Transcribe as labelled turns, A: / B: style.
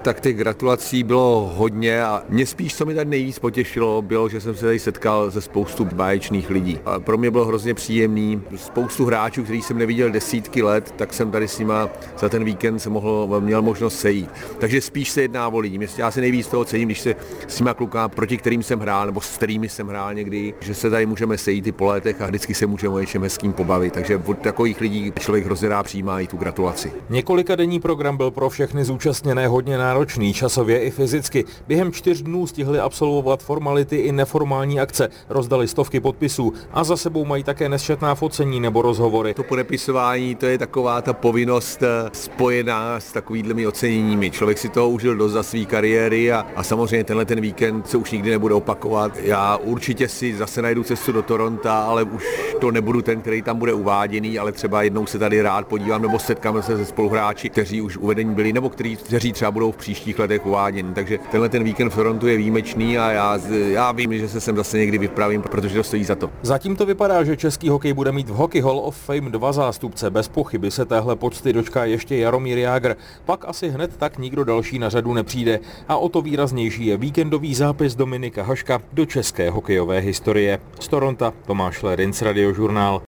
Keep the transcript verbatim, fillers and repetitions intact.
A: Tak těch gratulací bylo hodně a mě spíš, co mi tady nejvíc potěšilo, bylo, že jsem se tady setkal se spoustu báječných lidí. A pro mě bylo hrozně příjemný. Spoustu hráčů, který jsem neviděl desítky let, tak jsem tady s nima za ten víkend se mohl, měl možnost sejít. Takže spíš se jedná o lidi. Já si nejvíc toho cením, když se s nima klukám, proti kterým jsem hrál, nebo s kterými jsem hrál někdy, že se tady můžeme sejít i po létech a vždycky se můžeme o něčem hezkým pobavit. Takže od takových lidí člověk hrozně rád přijímá i tu gratulaci.
B: Několikadenní program byl pro všechny zúčastněné hodně náročný, časově i fyzicky. Během čtyř dnů stihli absolvovat formality i neformální akce, rozdali stovky podpisů a za sebou mají také nesčetná focení nebo rozhovory.
A: To podepisování, to je taková ta povinnost spojená s takovými oceněními. Člověk si toho užil dost za své kariéry a, a samozřejmě tenhle ten víkend se už nikdy nebude opakovat. Já určitě si zase najdu cestu do Toronta, ale už to nebudu ten, který tam bude uváděný, ale třeba jednou se tady rád podívám nebo setkám se se spoluhráči, kteří už uvedení byli nebo kteří, kteří třeba budou v příštích letech uváděni. Takže tenhle ten víkend v Torontu je výjimečný a já, já vím, že se sem zase někdy vypravím, protože to stojí za to.
B: Zatím to vypadá, že český hokej bude mít v Hockey Hall of Fame dva zástupce. Bez pochyby se téhle pocty dočká ještě Jaromír Jágr. Pak asi hned tak nikdo další na řadu nepřijde. A o to výraznější je víkendový zápis Dominika Haška do české hokejové historie. Z Toronta Tomáš Ledinc, Radiožurnál.